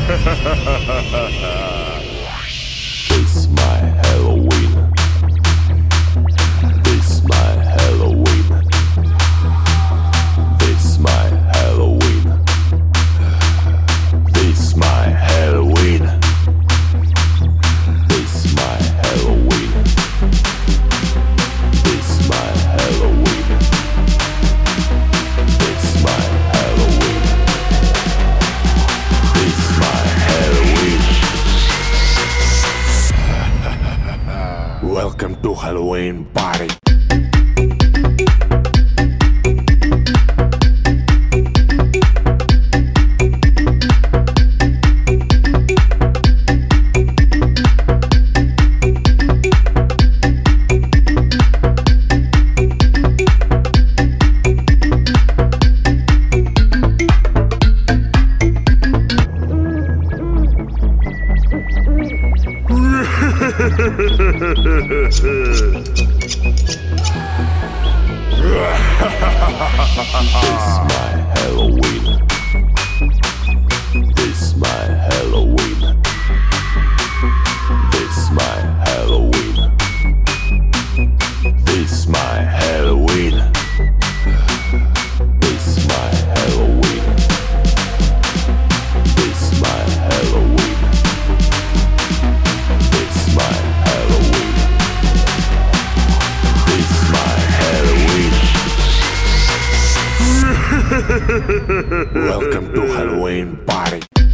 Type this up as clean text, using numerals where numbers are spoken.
This my Halloween. This my Halloween. This my Halloween. This my Halloween. This my Halloween. This my Halloween. This my Halloween. This my Halloween. Welcome to Halloween party. This my Halloween. This my Halloween. This my Halloween. This my Halloween. This my Halloween. This my Halloween. This my Halloween. This my Halloween. Welcome to Halloween party.